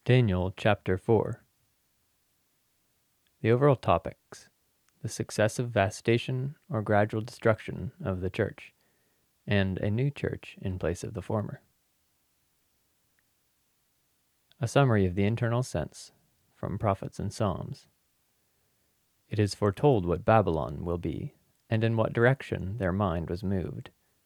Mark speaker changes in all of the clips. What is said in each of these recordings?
Speaker 1: Daniel chapter 4. The overall topics: the successive vastation or gradual destruction of the church, and a new church in place of the former. A summary of the internal sense from prophets and psalms. It is foretold what Babylon will be, and in what direction their mind was moved.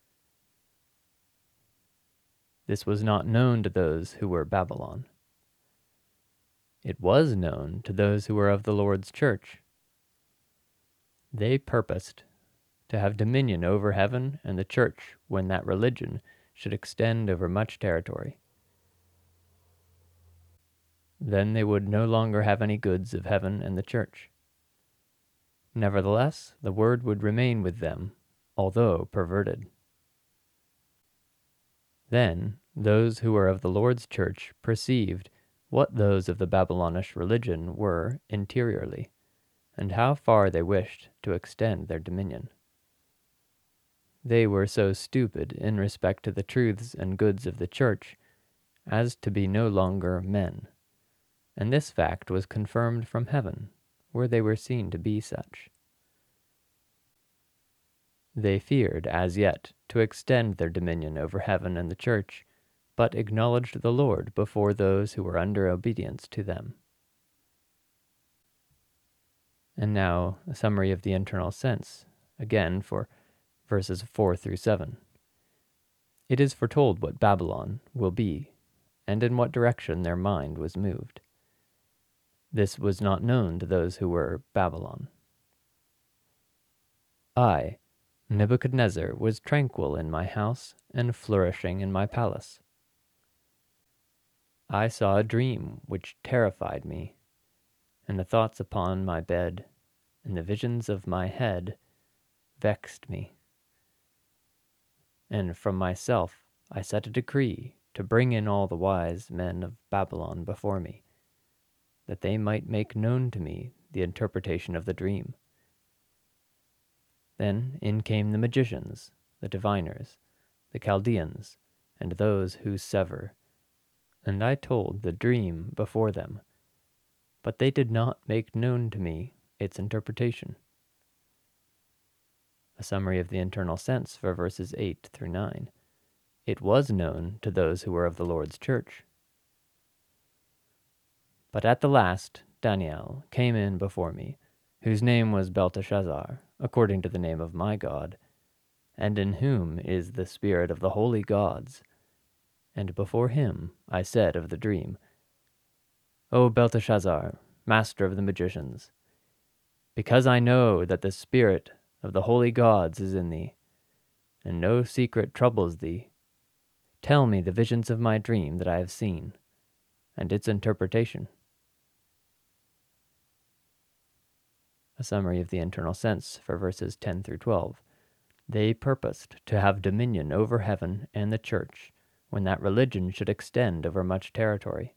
Speaker 1: This was not known to those who were Babylon. It was known to those who were of the Lord's church. They purposed to have dominion over heaven and the church when that religion should extend over much territory. Then they would no longer have any goods of heaven and the church. Nevertheless, the word would remain with them, although perverted. Then those who were of the Lord's church perceived what those of the Babylonish religion were interiorly, and how far they wished to extend their dominion. They were so stupid in respect to the truths and goods of the church as to be no longer men, and this fact was confirmed from heaven, where they were seen to be such. They feared as yet to extend their dominion over heaven and the church, but acknowledged the Lord before those who were under obedience to them. And now a summary of the internal sense, again for verses 4 through 7. It is foretold what Babylon will be, and in what direction their mind was moved. This was not known to those who were Babylon. I, Nebuchadnezzar, was tranquil in my house and flourishing in my palace. I saw a dream which terrified me, and the thoughts upon my bed and the visions of my head vexed me. And from myself I set a decree to bring in all the wise men of Babylon before me, that they might make known to me the interpretation of the dream. Then in came the magicians, the diviners, the Chaldeans, and those who sever, and I told the dream before them, but they did not make known to me its interpretation. A summary of the internal sense for verses 8 through 9. It was known to those who were of the Lord's church. But at the last Daniel came in before me, whose name was Belteshazzar, according to the name of my God, and in whom is the spirit of the holy gods. And before him I said of the dream, O Belteshazzar, master of the magicians, because I know that the spirit of the holy gods is in thee, and no secret troubles thee, tell me the visions of my dream that I have seen, and its interpretation. A summary of the internal sense for verses 10 through 12. They purposed to have dominion over heaven and the church when that religion should extend over much territory.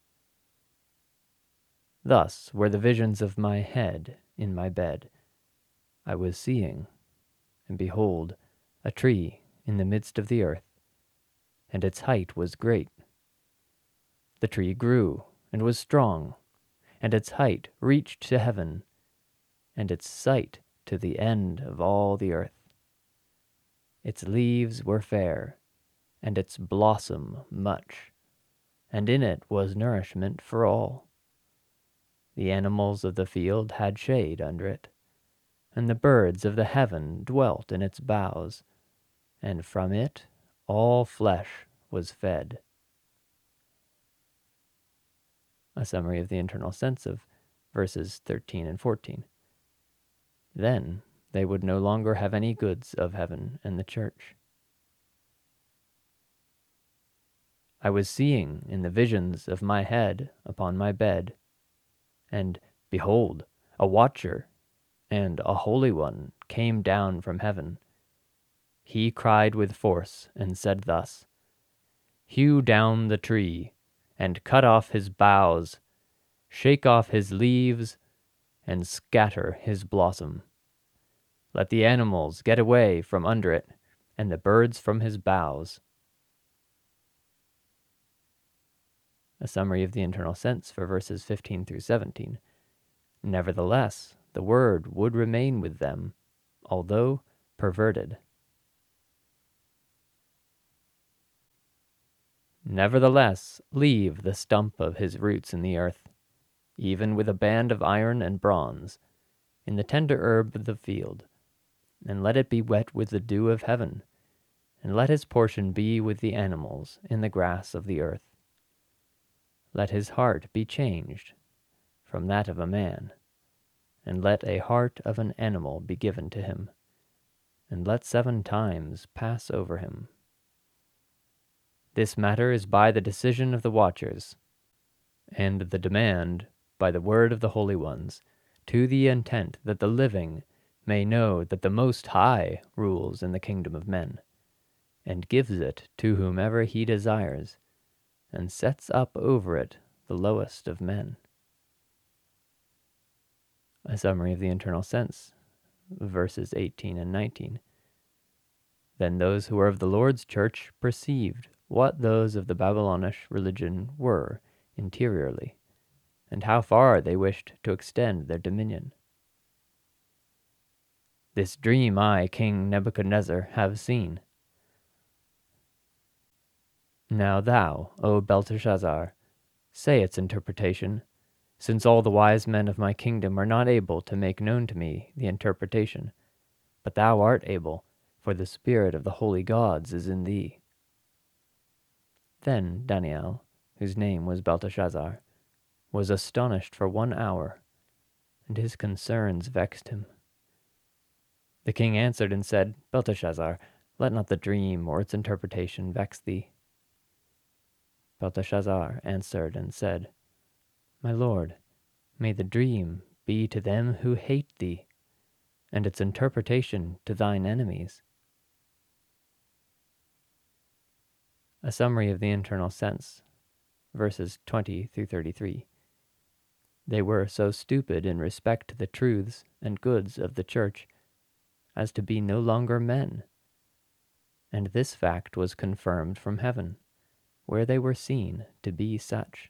Speaker 1: Thus were the visions of my head in my bed. I was seeing, and behold, a tree in the midst of the earth, and its height was great. The tree grew and was strong, and its height reached to heaven, and its sight to the end of all the earth. Its leaves were fair, and its blossom much, and in it was nourishment for all. The animals of the field had shade under it, and the birds of the heaven dwelt in its boughs, and from it all flesh was fed. A summary of the internal sense of verses 13 and 14. Then they would no longer have any goods of heaven and the church. I was seeing in the visions of my head upon my bed, and behold, a watcher and a holy one came down from heaven. He cried with force and said thus, Hew down the tree, and cut off his boughs, shake off his leaves, and scatter his blossom. Let the animals get away from under it, and the birds from his boughs. A summary of the internal sense for verses 15 through 17. Nevertheless, the word would remain with them, although perverted. Nevertheless, leave the stump of his roots in the earth, even with a band of iron and bronze, in the tender herb of the field, and let it be wet with the dew of heaven, and let his portion be with the animals in the grass of the earth. Let his heart be changed from that of a man, and let a heart of an animal be given to him, and let 7 times pass over him. This matter is by the decision of the watchers, and the demand by the word of the holy ones, to the intent that the living may know that the Most High rules in the kingdom of men, and gives it to whomever he desires, and sets up over it the lowest of men. A summary of the internal sense, verses 18 and 19. Then those who were of the Lord's church perceived what those of the Babylonish religion were interiorly, and how far they wished to extend their dominion. This dream I, King Nebuchadnezzar, have seen. Now thou, O Belteshazzar, say its interpretation, since all the wise men of my kingdom are not able to make known to me the interpretation, but thou art able, for the spirit of the holy gods is in thee. Then Daniel, whose name was Belteshazzar, was astonished for 1 hour, and his concerns vexed him. The king answered and said, Belteshazzar, let not the dream or its interpretation vex thee. Belteshazzar answered and said, My lord, may the dream be to them who hate thee, and its interpretation to thine enemies. A summary of the internal sense, verses 20 through 33. They were so stupid in respect to the truths and goods of the church as to be no longer men, and this fact was confirmed from heaven, where they were seen to be such.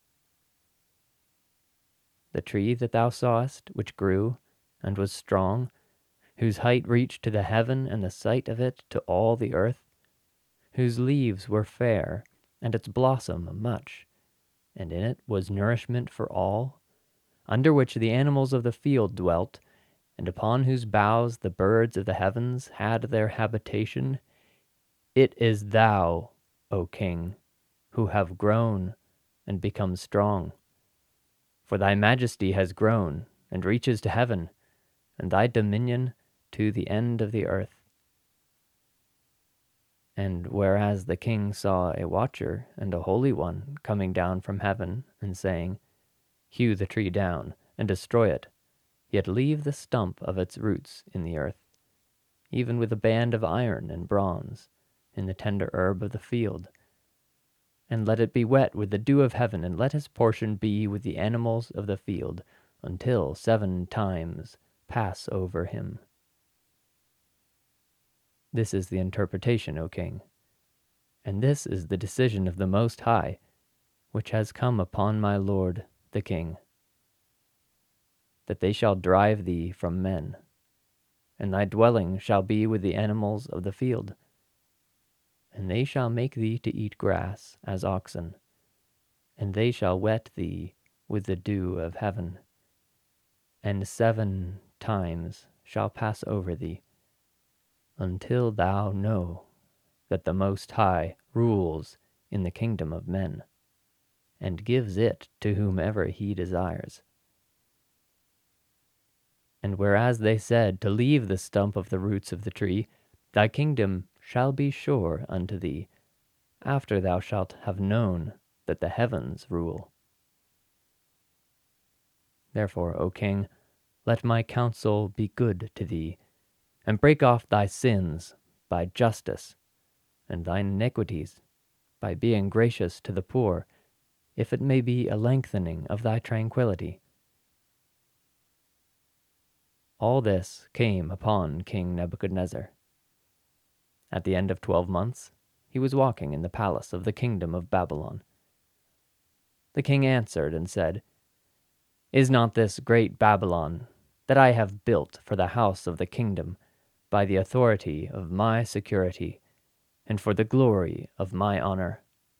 Speaker 1: The tree that thou sawest, which grew and was strong, whose height reached to the heaven and the sight of it to all the earth, whose leaves were fair and its blossom much, and in it was nourishment for all, under which the animals of the field dwelt, and upon whose boughs the birds of the heavens had their habitation, it is thou, O king, who have grown and become strong. For thy majesty has grown and reaches to heaven, and thy dominion to the end of the earth. And whereas the king saw a watcher and a holy one coming down from heaven, and saying, Hew the tree down, and destroy it, yet leave the stump of its roots in the earth, even with a band of iron and bronze, in the tender herb of the field, and let it be wet with the dew of heaven, and let his portion be with the animals of the field, until 7 times pass over him. This is the interpretation, O king, and this is the decision of the Most High, which has come upon my lord the king, that they shall drive thee from men, and thy dwelling shall be with the animals of the field, and they shall make thee to eat grass as oxen, and they shall wet thee with the dew of heaven, and 7 times shall pass over thee, until thou know that the Most High rules in the kingdom of men, and gives it to whomever he desires. And whereas they said to leave the stump of the roots of the tree, thy kingdom shall be sure unto thee, after thou shalt have known that the heavens rule. Therefore, O king, let my counsel be good to thee, and break off thy sins by justice, and thine iniquities by being gracious to the poor, if it may be a lengthening of thy tranquillity. All this came upon King Nebuchadnezzar. At the end of 12 months, he was walking in the palace of the kingdom of Babylon. The king answered and said, Is not this great Babylon, that I have built for the house of the kingdom, by the authority of my security, and for the glory of my honor?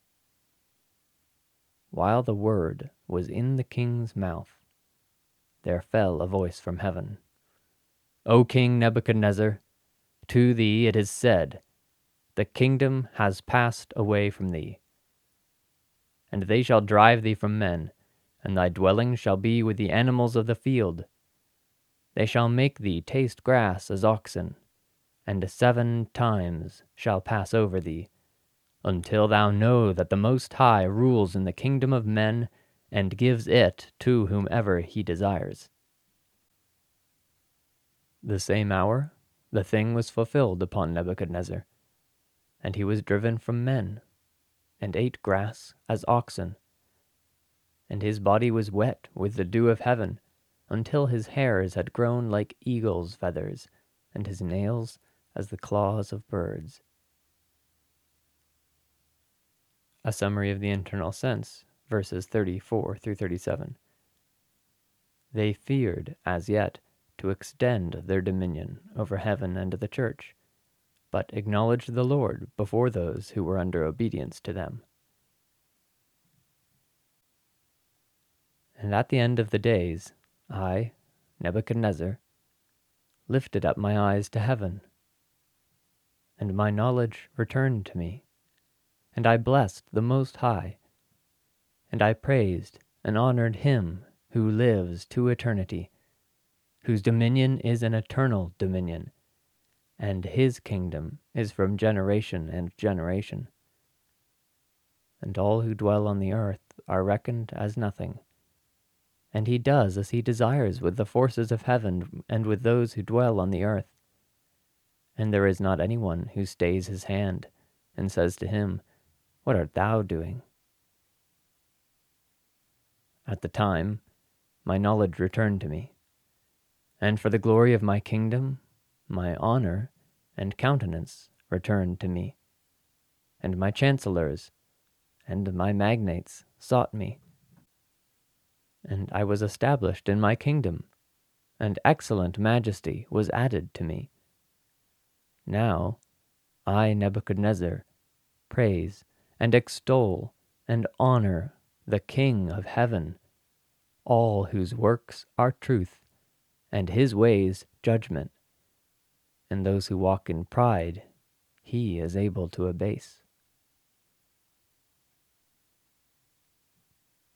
Speaker 1: While the word was in the king's mouth, there fell a voice from heaven. O King Nebuchadnezzar, to thee it is said, The kingdom has passed away from thee. And they shall drive thee from men, and thy dwelling shall be with the animals of the field. They shall make thee taste grass as oxen, and 7 times shall pass over thee, until thou know that the Most High rules in the kingdom of men, and gives it to whomever he desires. The same hour the thing was fulfilled upon Nebuchadnezzar, and he was driven from men, and ate grass as oxen. And his body was wet with the dew of heaven, until his hairs had grown like eagle's feathers, and his nails as the claws of birds. A summary of the internal sense, verses 34 through 37. They feared, as yet, to extend their dominion over heaven and the church, but acknowledged the Lord before those who were under obedience to them. And at the end of the days, I, Nebuchadnezzar, lifted up my eyes to heaven, and my knowledge returned to me, and I blessed the Most High, and I praised and honored him who lives to eternity, whose dominion is an eternal dominion, and his kingdom is from generation and generation. And all who dwell on the earth are reckoned as nothing. And he does as he desires with the forces of heaven and with those who dwell on the earth. And there is not anyone who stays his hand and says to him, What art thou doing? At the time, my knowledge returned to me, and for the glory of my kingdom, my honor and countenance returned to me, and my chancellors and my magnates sought me. And I was established in my kingdom, and excellent majesty was added to me. Now I, Nebuchadnezzar, praise and extol and honor the King of heaven, all whose works are truth, and his ways judgment, and those who walk in pride he is able to abase.